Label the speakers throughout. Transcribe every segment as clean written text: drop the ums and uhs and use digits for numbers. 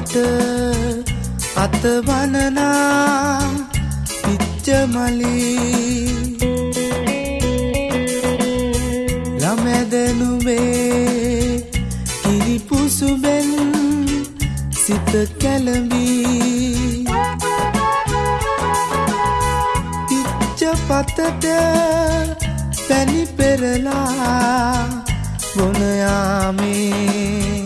Speaker 1: මලට අතවනනා පිච්ච මලී ළමැදනුවේ කිරිපුසුබෙන් සිත කැළඹී පිච්ච පතට පැණි පෙරලා බොන යාමේ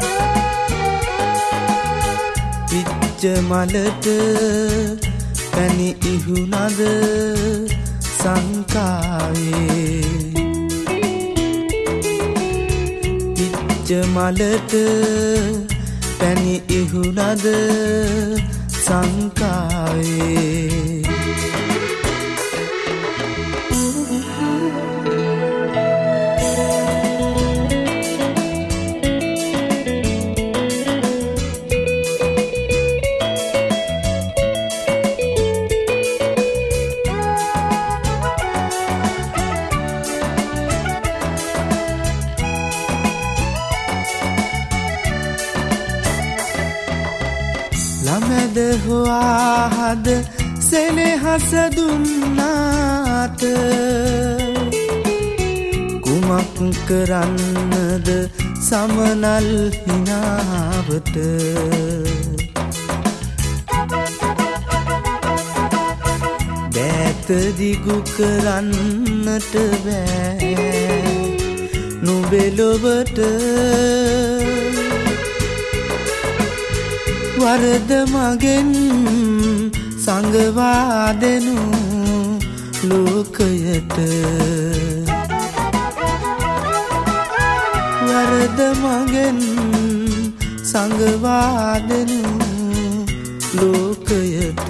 Speaker 1: පිච්ච මලට පැණි ඉහුනද සංකාවේ පිච්ච මලට පැණි ඉහුනද සංකාවේ ළමැද හොයාහද සෙනෙහස දුන්නාට කුමක් කරන්නද සමනල් හිනාවට දෑත දිගු කරන්නට බෑ නුඹෙලොවට වරද මගෙන් සංගවා දෙනු ලෝකයට වරද මගෙන් සංගවා දෙනු ලෝකයට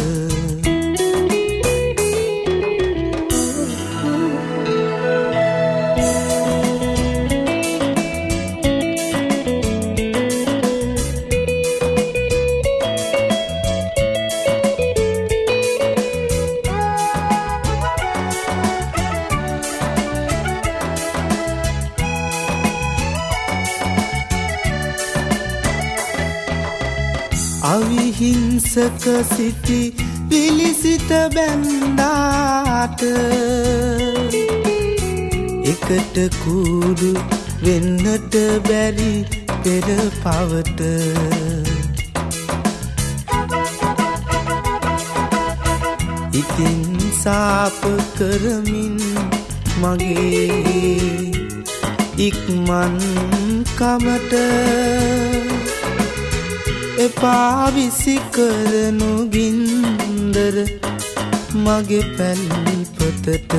Speaker 1: අවිහිංසක සිටි විලිසිත බැන්දාට එකට කූඩු වෙන්නට බැරි පෙර පවට ඉතින් සාප කරමින් මගේ ඉක්මන් කමට එපා විසි කරනු ගින්දර මගේ පැල්පතට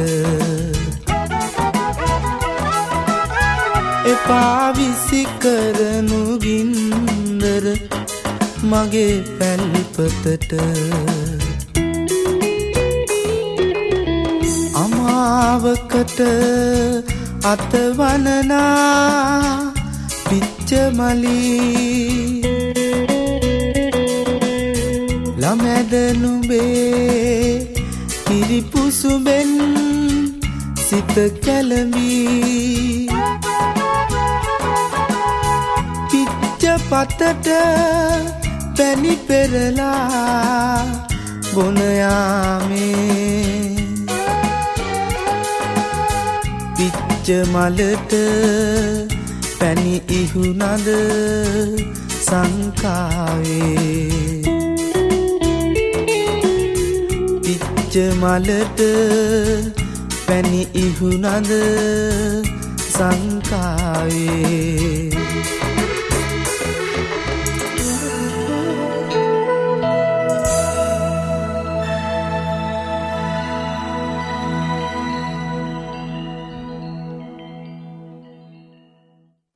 Speaker 1: එපා විසි කරනු ගින්දර මගේ පැල්පතට අමාවකට අතවනනා පිච්ච මලී ළමැද නුඹේ කිරිපුසුබෙන් සිත කැළඹී පිච්ච පතට පැණි පෙරලා බොන යාමේ පිච්ච මලට පැණි ඉහුනද සංකාවේ පිච්ච මලට පැණි ඉහුනද සංකාවේ